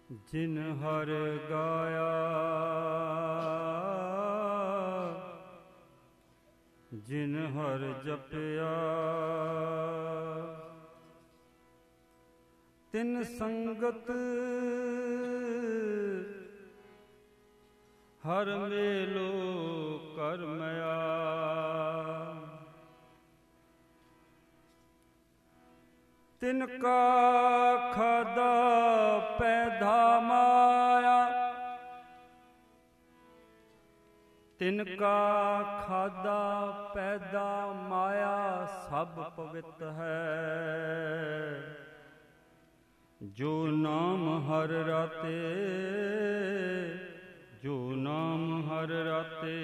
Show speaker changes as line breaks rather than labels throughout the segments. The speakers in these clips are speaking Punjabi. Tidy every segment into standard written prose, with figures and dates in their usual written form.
ਜਿਨ ਹਰ ਗਾਇਆ, ਜਿਨ ਹਰ ਜਪਿਆ, ਤਿਨ ਸੰਗਤ ਹਰ ਮੇਲੋ ਕਰਮਿਆ। ਤਿਨ ਕਾ ਖਾਦਾ ਪੈਦਾ ਮਾਇਆ, ਤਿਨ ਕਾ ਖਾਦਾ ਪੈਦਾ ਮਾਇਆ ਸਭ ਪਵਿੱਤ ਹੈ। ਜੋ ਨਾਮ ਹਰ ਰਾਤੇ, ਜੋ ਨਾਮ ਹਰ ਰਾਤੇ,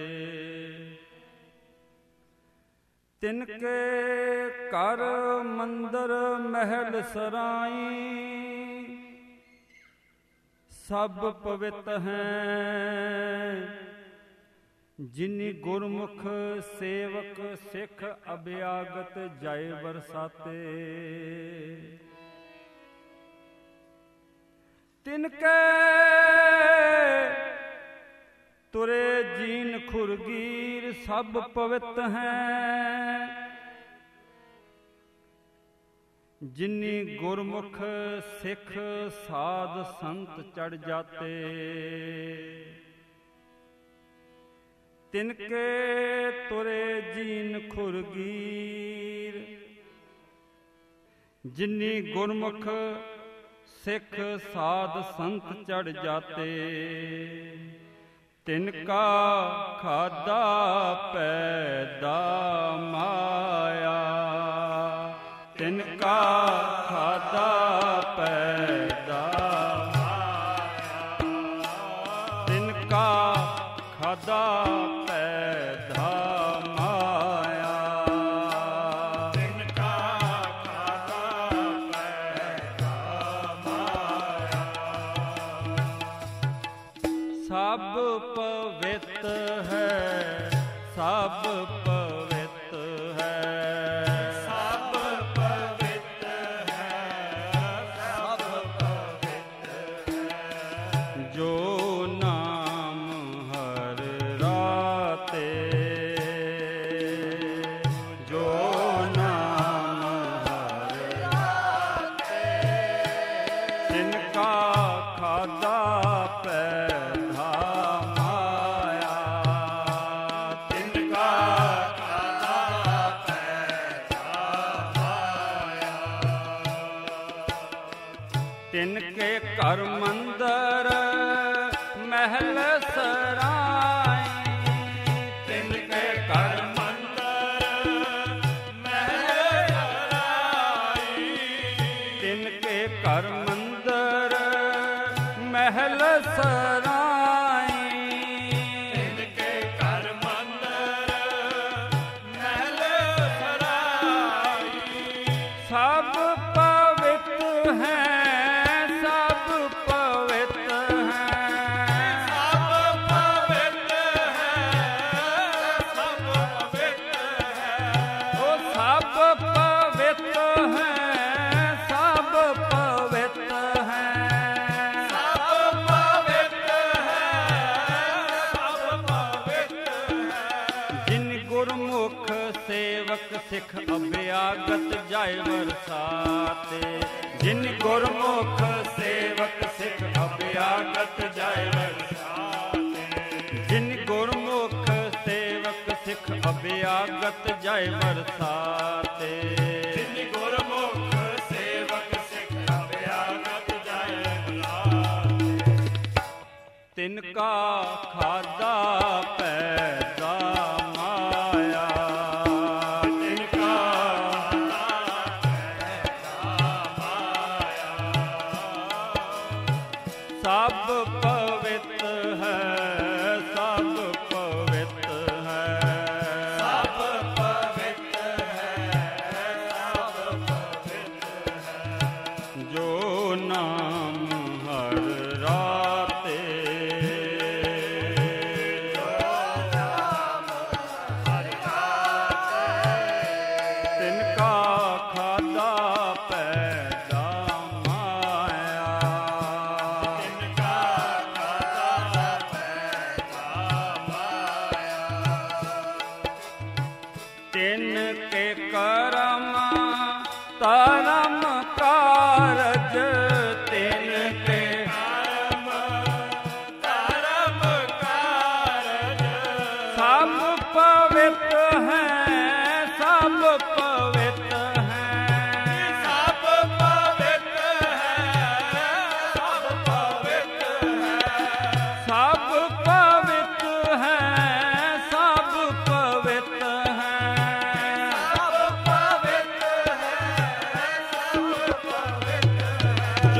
ਤਿਨ ਕੇ ਘਰ ਮੰਦਰ ਮਹਿਲ ਸਰਾਈ ਸਭ ਪਵਿੱਤ ਹੈ। ਜਿਨੀ ਗੁਰਮੁਖ ਸੇਵਕ ਸਿੱਖ ਅਭਿਆਗਤ ਜਾਏ ਬਰਸਾਤੇ, ਤਿਨ ਕੇ ਤੁਰੇ ਜੀਨ ਖੁਰਗੀਰ ਸਭ ਪਵਿੱਤ ਹੈ। ਜਿਨੀ ਗੁਰਮੁਖ ਸਿੱਖ ਸਾਧ ਸੰਤ ਚੜ੍ਹ ਜਾਤੇ, ਤਿਨ ਕੇ ਤੁਰੇ ਜੀਨ ਖੁਰਗੀਰ। ਜਿਨੀ ਗੁਰਮੁਖ ਸਿੱਖ ਸਾਧ ਸੰਤ ਚੜ੍ਹ ਜਾਤੇ, ਤਿਨ ਕਾ ਖਾਦਾ ਪੈਦਾ ਮਾਇਆ, ਤਿਨ ਕਾ ਖਾਦਾ ਪੈਦਾ ਮਾਇਆ, ਤਿਨ ਕਾ ਖਾਦਾ ਪੈਦਾ ਮਾਇਆ, ਤਿਨ ਕਾ ਖਾਦਾ ਪੈਦਾ ਮਾਇਆ। ਸਭ ਪਵਿੱਤ ਹੈ, ਸਭ ਪਵਿੱਤ ਹੈ, ਸਭ ਪਵਿੱਤ ਹੈ, ਸਭ ਪਵਿੱਤ ਹੈ। ਜੋ ਨਾਮ ਹਰ ਰਾਤੇ, ਜੋ ਨਾਮ ਹਰ ਰਾਤੇ, ਤਿਨ ਕਾ ਖਾਦਾ ਪੈਦਾ ਮਾਇਆ, ਤਿਨ ਕਾ ਖਾਦਾ ਪੈਦਾ ਮਾਇਆ। ਤਿਨ ਕੇ ਘਰ ਮੰਦਰ ਮਹਿਲ ਸਰਾਈ, ਤਿਨ ਕੇ ਘਰ ਮੰਦਰ ਮਹਿਲ ਸਰਾਈ, ਤਿਨ ਕੇ ਘਰ ਮੰਦਰ ਮਹਿਲ ਸਰਾਈ, ਤਿਨ ਕੇ ਘਰ ਮੰਦਰ ਮਹਿਲ ਸਰਾਈ। ਸਭ ਪਵਿੱਤ ਹੈ, ਸਭ ਪਵਿੱਤ ਹੈ, ਸਭ ਪਵਿੱਤ ਹੈ, ਸਭ ਪਵਿੱਤ ਹੈ। ਉਹ ਸਭ ਪਵਿੱਤ ਹੈ, ਸਭ ਪਵਿੱਤ ਹੈ, ਸਭ ਪਵਿੱਤ ਹੈ, ਸਭ ਪਵਿੱਤ ਹੈ। ਜਿਨ ਗੁਰਮੁਖ ਸੇਵਕ ਸਿੱਖ ਅਭਿਆਗਤ ਜਾਏ ਬਰਸਾਤੇ, ਜਿਨ ਗੁਰਮੁਖ ਸੇਵਕ ਸਿੱਖ ਅਭਿਆਗਤ ਜਾਏ ਬਰਸਾਤੇ, ਜਿਨ ਗੁਰਮੁਖ ਸੇਵਕ ਸਿੱਖ ਅਭਿਆਗਤ ਜਾਏ ਬਰਸਾਤੇ, ਜਿਨ ਗੁਰਮੁਖ ਸੇਵਕ ਸਿੱਖ ਅਭਿਆਗਤ ਜਾਏ ਬਰਸਾਤੇ, ਤਿਨ ਕਾ ਖਾਦਾ ਪੈਦਾ ਮਾਇਆ, ਤਿਨ ਕਾ ਸਭ ਪਵਿੱਤ ਹੈ, ਸਭ ਪਵਿੱਤ ਹੈ, ਸਭ ਪਵਿੱਤ ਹੈ, ਸਭ ਪਵਿੱਤ ਹੈ। ਜੋ ਨਾਮ ਹਰ ਰਾਤੇ, ਜੋ ਨਾਮ ਹਰ ਰਾਤੇ, ਤਿਨ ਕਾ ਖਾਦਾ ਪੈਦਾ ਮਾਇਆ, ਤਿਨ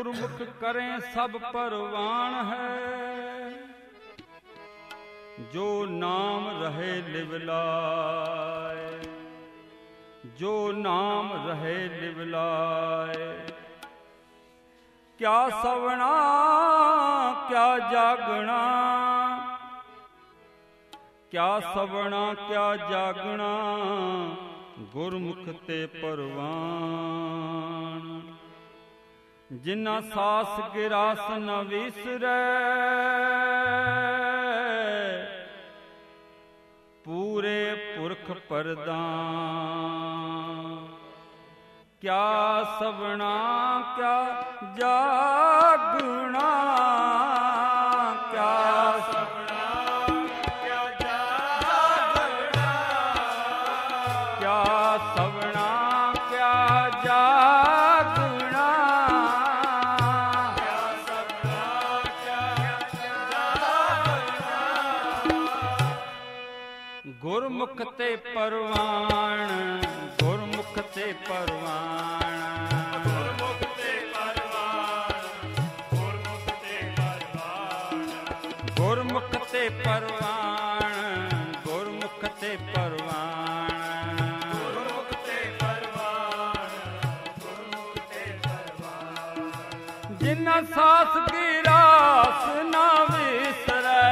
गुरमुख करें सब परवान है। जो नाम रहे लिवलाए, जो नाम रहे लिवलाए। क्या सवना क्या जागना, क्या सवना क्या जागना, गुरमुख ते परवान। जिन्ना सास गिरास न विसरै, पूरे पुरख परदान। क्या सवना क्या जागना, क्या सवना क्या जागना, क्या सवना क्या जागना, क्या सवना क्या जागना। गुरमुख ते परवान, गुरमुख ते परवान,
गुरमुख ते परवान, गुरमुख ते परवान,
गुरमुख ते परवान, गुरमुख ते परवान,
गुरमुख ते परवान, गुरमुख ते परवान।
जिन्ना सास गिरास ना विसरै,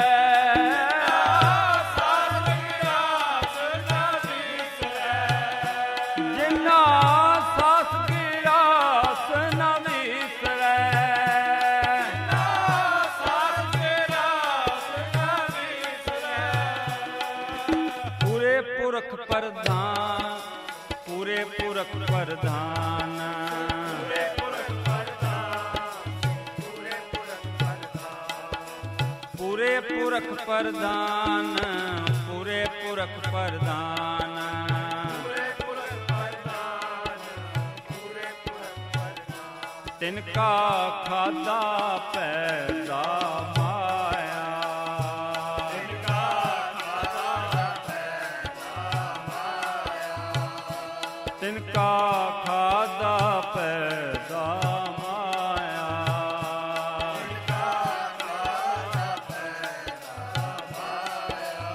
प्रधान, पूरे पुरख प्रधान,
पूरे पुरख प्रधान, पूरे पुरख प्रधान,
पूरे पुरख प्रधान, पूरे पुरख प्रधान,
पूरे पुरख प्रधान, पूरे पुरख प्रधान।
तिनका खादा पैदा माया,
तिनका खादा पैदा माया,
तिनका खादा पैदा माया।
तिनका खादा पैदा माया।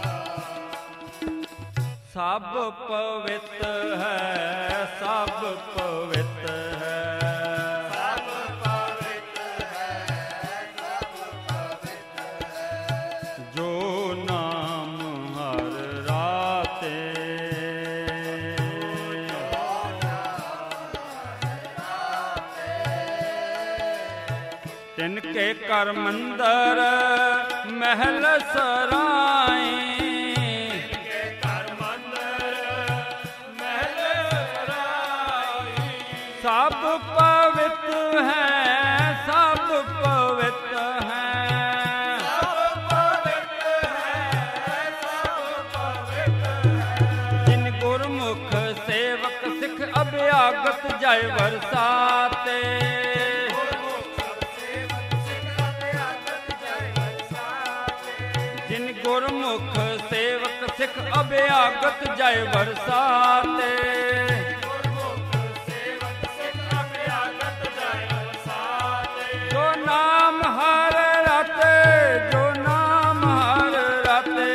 सब पवित्र है, सब पवित्र है,
सब पवित्र है, सब पवित्र है।
जो नाम हर राते, तिनके कर मंदर महल सराय,
तिनके कर मंदिर महल सराय।
सब पवित्र हैं, सब पवित्र हैं,
सब पवित्र है, सब पवित्र है।
जिन गुरमुख सेवक सिख अभ्यागत जय बरसाते, जिन गुरमुख सेवक सिख अभ्यागत जय बरसाते। जो नाम हर रते, जो नाम हर रते,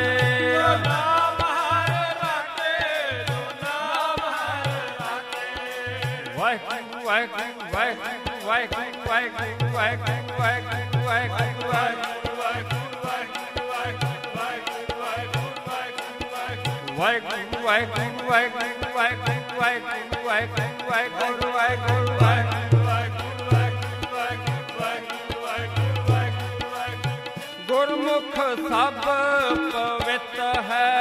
वाहिगुरू वाहिगुरू वाहिगुरू वाहिगुरू वाहिगुरू वाहिगुरू वाहिगुरू वाहिगुरू वाहिगुरू वाहिगुरू वाहिगुरू वाहिगुरू वाहिगुरू वाहिगुरू वाहिगुरू गुरमुख सब पवित्र है,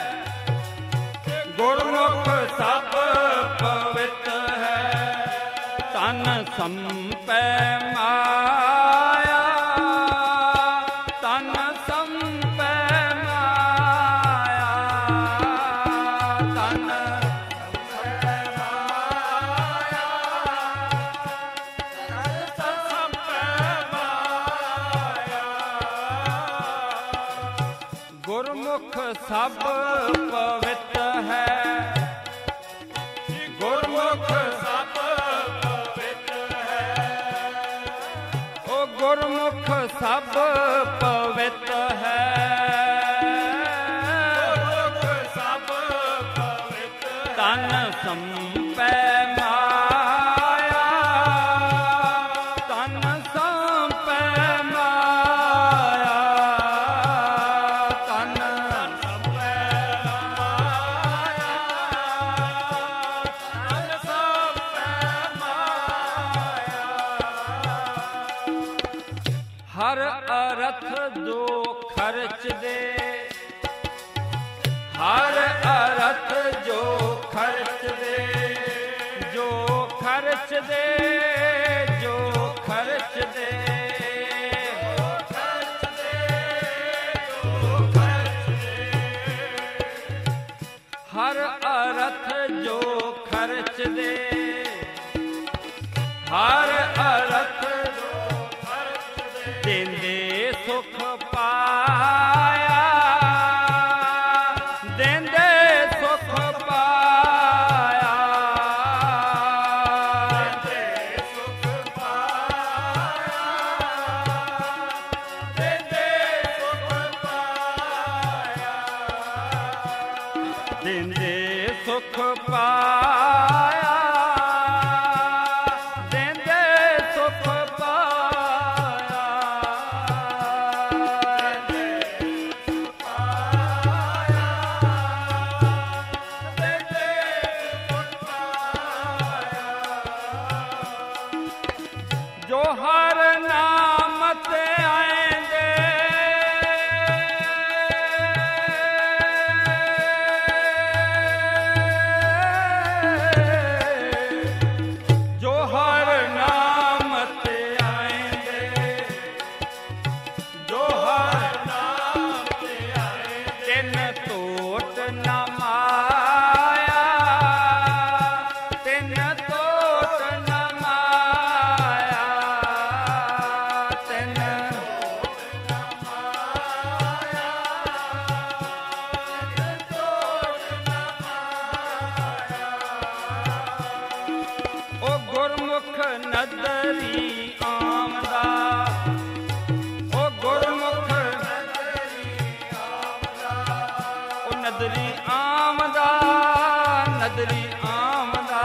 गुरमुख सब पवित्र है। तन संपै माया, तन संपै माया, तन संपै माया, तन संपै माया। गुरमुख सब पवित्र है, गुरमुख
सब पवित्र है।
ਗੁਰਮੁਖ ਸਭ ਪਵਿੱਤ ਹੈ,
ਗੁਰਮੁਖ ਸਭ ਪਵਿੱਤ
ਤਨ ਸੰਪੈ ਮਾਇਆ, ਤਨ ਸੰਪੈ ਮਾਇਆ, ਤਨ
ਸੰਪੈ ਮਾਇਆ, ਤਨ ਸੰਪੈ ਮਾਇਆ।
ਹਰ ਅਰਥ ਜੋ ਖਰਚ ਦੇ, ਹਰ ਅਰਥ ਜੋ ਖਰਚ ਦੇ, ਜੋ ਖਰਚ ਦੇ, ਜੋ ਖਰਚ ਦੇ, ਹਰ ਅਰਥ ਜੋ ਖਰਚ ਦੇ, ਹਰ ਅਰਥ ਦੇਂਦੇ ਸੁਖ ਪਾਇਆ, ਦੇਂਦੇ ਸੁਖ ਪਾਇਆ,
ਦੇਂਦੇ ਸੁਖ ਪਾਇਆ, ਦੇਂਦੇ ਸੁਖ ਪਾਇਆ,
ਦੇਂਦੇ ਸੁਖ ਪਾਇਆ, ਦੇਂਦੇ ਸੁਖ ਪਾਇਆ, ਜੋ ਹਰ ਨਾਮ ਤੇ ਆਏਂਦੇ, ਜੋ ਹਰ ਨਾਮ ਤੇ ਆਏਂਦੇ, ਜੋ ਹਰ ਨਾਮ ਤੇ ਆਏਂਦੇ, ਤਿਨ ਟੋਟ ਨਾ ਮਾਇਆ, ਤਿਨ ਟੋਟ ਨਾ ਮਾਇਆ, ਤਿਨ ਉਹ ਗੁਰਮੁਖ ਨਦਰੀ ਆਮਦਾ, ਉਹ ਗੁਰਮੁਖ ਉਹ ਨਦਰੀ ਆਮਦਾ, ਨਦਰੀ ਆਮਦਾ,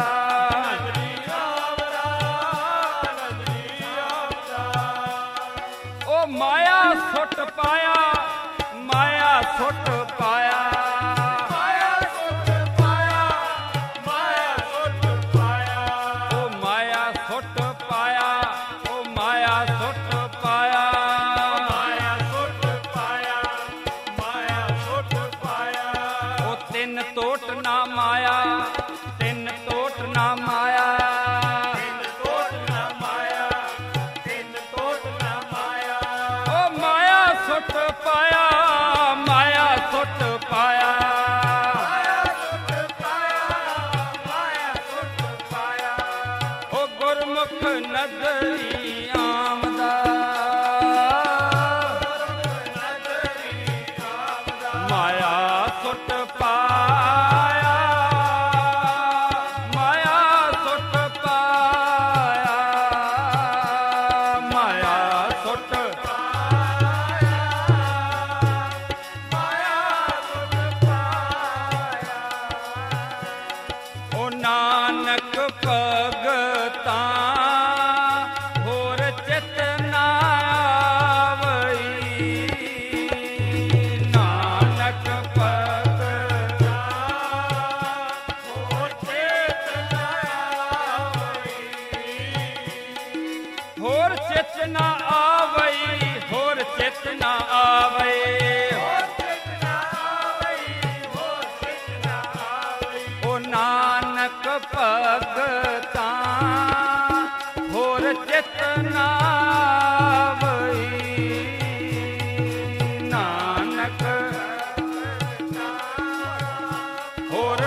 ਉਹ ਮਾਇਆ ਸੁੱਟ ਪਾਇਆ, ਮਾਇਆ ਸੁੱਟ ਪਾਇਆ,
ਮਾਇਆ ਸੁੱਟ ਪਾਇਆ, ਮਾਇਆ ਸੁੱਟ ਪਾਇਆ,
ਉਹ ਮਾਇਆ ਸੁੱਟ ਪਾਇਆ, ਉਹ ਮਾਇਆ ਸੁੱਟ ਪਾਇਆ,
ਮਾਇਆ ਸੁੱਟ ਪਾਇਆ, ਮਾਇਆ ਸੁੱਟ ਪਾਇਆ,
ਉਹ ਤਿੰਨ ਟੋਟ ਨਾ ਮਾਇਆ, ਤਿੰਨ ਟੋਟ ਨਾ ਮਾਇਆ,
ਤਿੰਨ ਟੋਟ ਨਾ ਮਾਇਆ, ਤਿੰਨ ਟੋਟ ਨਾ ਮਾਇਆ,
ਉਹ ਮਾਇਆ ਸੁੱਟ ਪਾਇਆ, ਮਾਇਆ ਸੁੱਟ ਪਾਇਆ,
ਮਾਇਆ ਸੁੱਟ ਪਾਇਆ, ਮਾਇਆ ਸੁੱਟ ਪਾਇਆ,
ਉਹ ਗੁਰਮੁਖ ਨਦਰੀ ਆਮਦਾ, ਮਾਇਆ ਸੁੱਟ ਪਾਇਆ, ਮਾਇਆ ਸੁੱਟ ਪਾਇਆ, ਮਾਇਆ ਸੁੱਟ ਉਹ ਨਾਨਕ ਭਗਤਾਂ ਹੋਰ ਚਿਤ ਨਾ ਆਵਈ, ਨਾਨਕ ਭਗਤਾਂ
ਹੋਰ ਚੇਤ ਨਾ ਆਵਈ,
ਹੋਰ ਚਿਤ ਨਾ ਆਵਈ, ਹੋਰ ਚਿਤ ਨਾ ਆਵਈ,
ਹੋਰ ਚਿਤ ਨਾ ਆਵਈ, ਹੋਰ ਚਿਤ ਨਾ ਆਵਈ,
ਉਹ ਨਾਨਕ ਭਗਤਾਂ ਹੋਰ ਚਿਤ ਨਾ ਆਵਈ, ਨਾਨਕ ਹੋਰ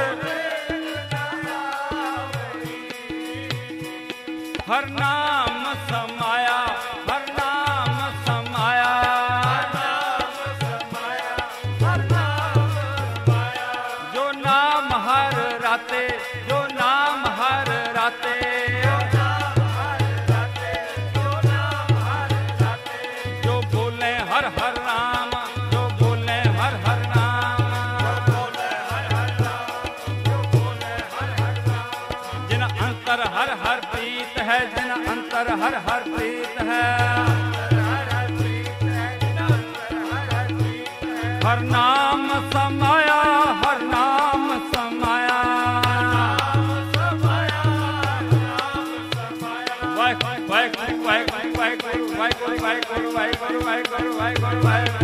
ਹਰ ਨਾਮ ਸਮਾਇਆ, ਹਰ ਨਾਮ ਸਮਾਇਆ,
ਹਰ ਨਾਮ ਸਮਾਇਆ,
ਜੋ ਨਾਮ ਹਰ ਰਾਤੇ, ਜੋ ਨਾਮ ਹਰ ਰਾਤੇ,
ਨਾਮ ਹਰ ਰਾਤੇ, ਜੋ ਨਾਮ ਹਰ
हर प्रीत है जिन अंतर हर हर प्रीत है हर नाम समाया हर नाम समाया वाहिगुरु वाहिगुरु वाहिगुरु वाहिगुरु वाहिगुरु वाहिगुरु वाहिगुरु वाहिगुरु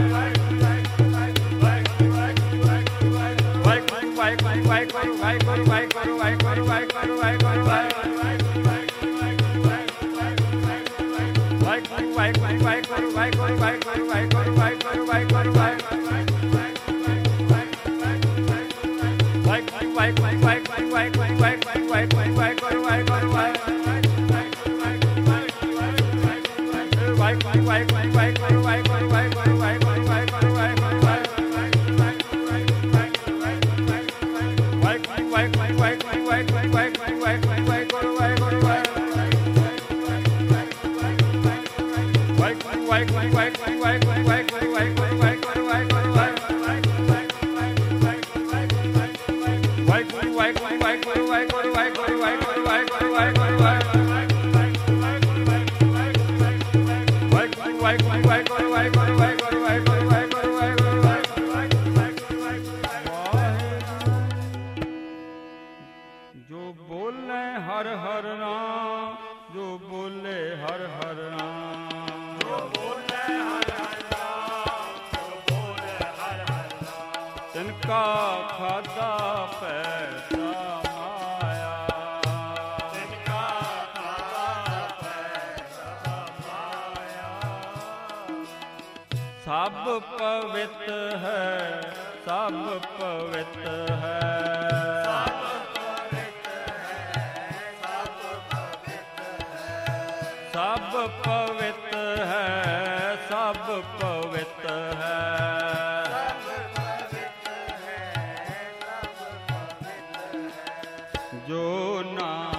जो बोले हर हर नाम जो बोले हर हर नाम
जो बोले हर हर नाम जो बोले हर हर नाम
तिनका खादा पैसा माया
तिनका खादा पैसा माया
सब पवित्र है सब पवित्र है सब पवित्र है सब पवित्र है जो नाम